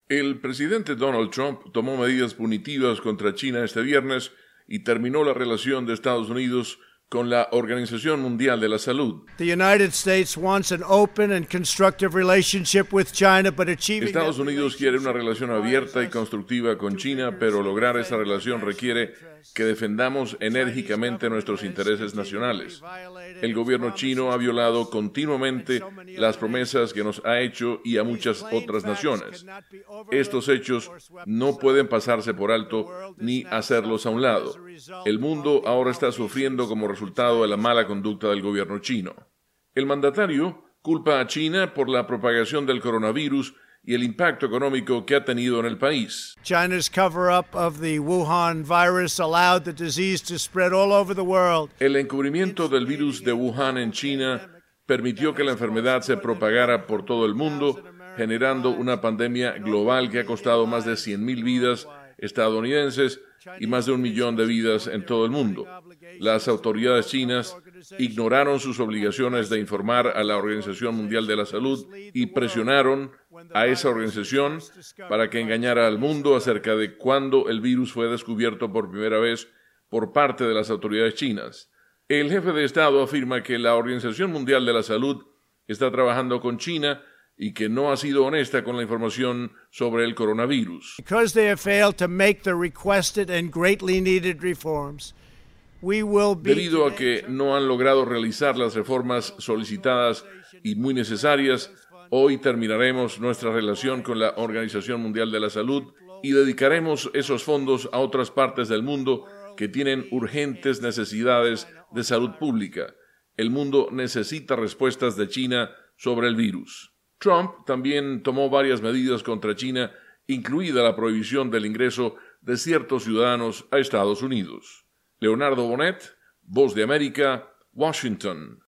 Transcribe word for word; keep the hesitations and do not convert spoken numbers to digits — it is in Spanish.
El presidente Donald Trump tomó medidas punitivas contra China este viernes y terminó la relación de Estados Unidos con la Organización Mundial de la Salud. The United States wants an open and constructive relationship with China, but achieving Estados Unidos quiere una relación abierta y constructiva con China, pero lograr esa relación requiere que defendamos enérgicamente nuestros intereses nacionales. El gobierno chino ha violado continuamente las promesas que nos ha hecho y a muchas otras naciones. Estos hechos no pueden pasarse por alto ni hacerlos a un lado. El mundo ahora está sufriendo como resultado de la mala conducta del gobierno chino. El mandatario culpa a China por la propagación del coronavirus y el impacto económico que ha tenido en el país. China's cover-up of the Wuhan virus allowed the disease to spread all over the world. El encubrimiento del virus de Wuhan en China permitió que la enfermedad se propagara por todo el mundo, generando una pandemia global que ha costado más de cien mil vidas estadounidenses y más de un millón de vidas en todo el mundo. Las autoridades chinas ignoraron sus obligaciones de informar a la Organización Mundial de la Salud y presionaron a esa organización para que engañara al mundo acerca de cuándo el virus fue descubierto por primera vez por parte de las autoridades chinas. El jefe de Estado afirma que la Organización Mundial de la Salud está trabajando con China y que no ha sido honesta con la información sobre el coronavirus. Because they have failed to make the requested and greatly needed reforms, we will be Debido a que no han logrado realizar las reformas solicitadas y muy necesarias, hoy terminaremos nuestra relación con la Organización Mundial de la Salud y dedicaremos esos fondos a otras partes del mundo que tienen urgentes necesidades de salud pública. El mundo necesita respuestas de China sobre el virus. Trump también tomó varias medidas contra China, incluida la prohibición del ingreso de ciertos ciudadanos a Estados Unidos. Leonardo Bonet, Voz de América, Washington.